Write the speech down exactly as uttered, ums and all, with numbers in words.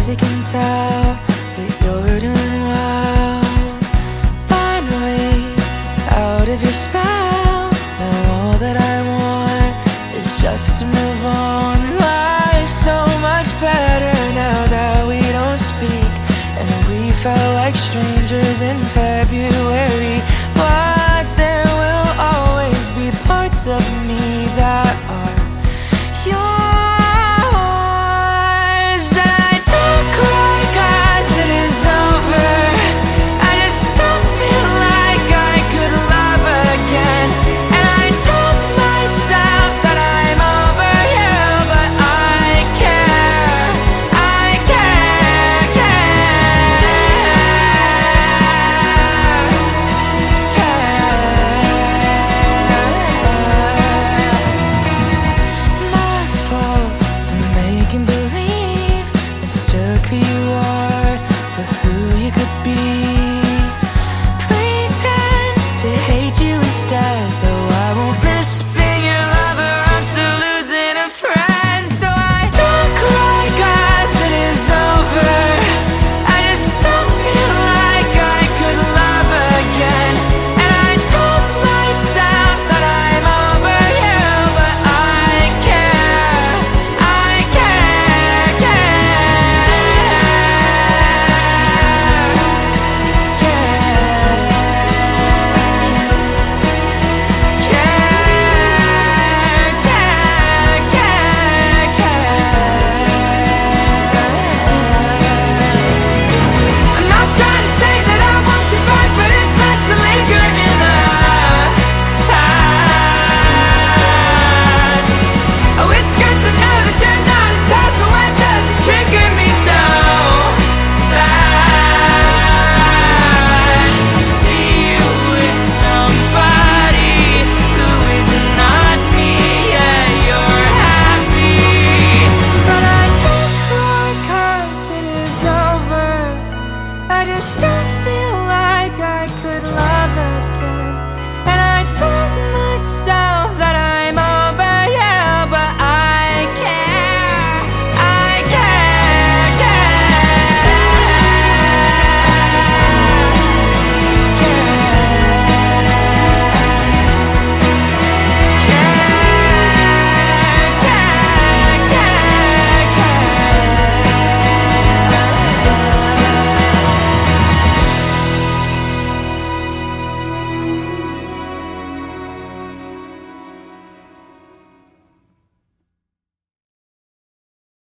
he can tell that you're doing well. Finally, out of your spell. Now all that I want is just to move on. Life's so much better now that we don't speak, and we felt like strangers in February.